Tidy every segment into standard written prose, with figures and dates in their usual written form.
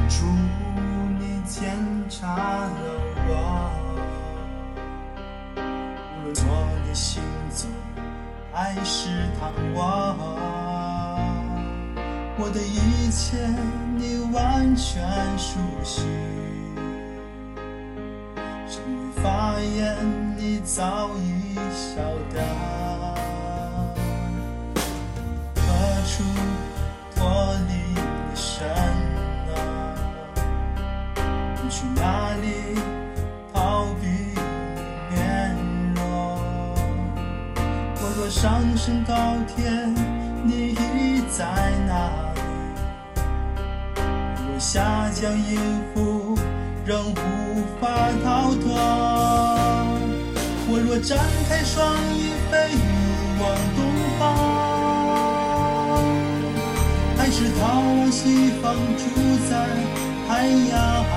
主，你检查了我，无论我的行踪还是躺卧，我的一切你完全熟悉，甚至发言你早已晓得，何处脱离你身呢？你去哪里逃避面容？我若上升高天，你已在哪里？若下降阴府，仍无法逃脱。我若展开双翼飞往东方，还是逃往西方住在海洋，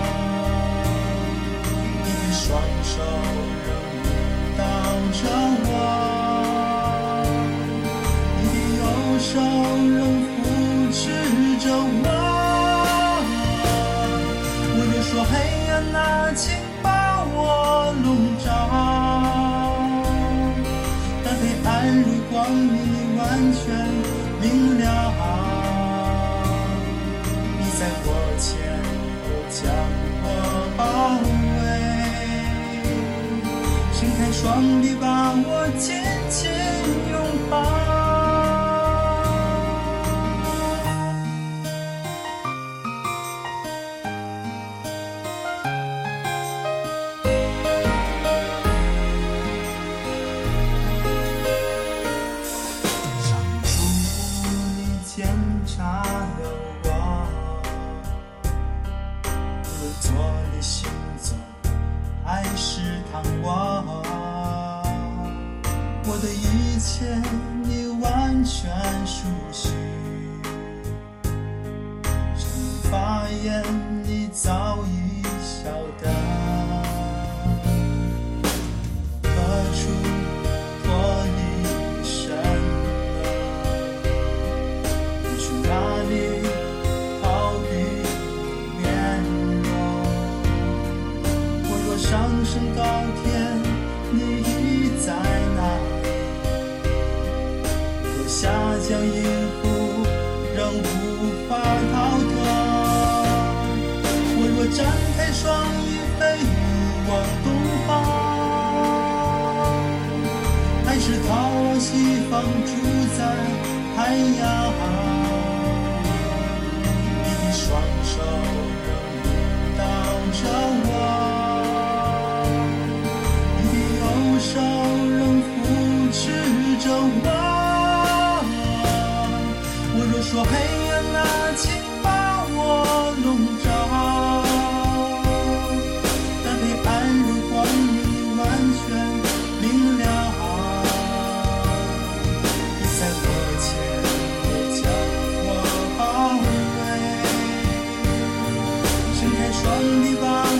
你的双手仍引导着我，你的右手仍扶持着我。我若说黑暗啊，请把我笼罩，但黑暗如光明，你完全明了。你在我前又将我包围，伸开双臂把我紧紧拥抱。检查了我，无论做的行踪还是躺卧，我的一切你完全熟悉，甚至发言你早已晓得，何处脱离你身哪里逃避面容？我若上升高天，你已在哪里？若下降阴府，仍无法逃脱。我若展开双翼飞往东方，还是逃往西方住在海洋，双手仍引导着我，你的右手仍扶持着我。我若说黑暗啊，请把我笼罩，但黑暗如光明，你完全明了。你在我前也将我包围，双臂把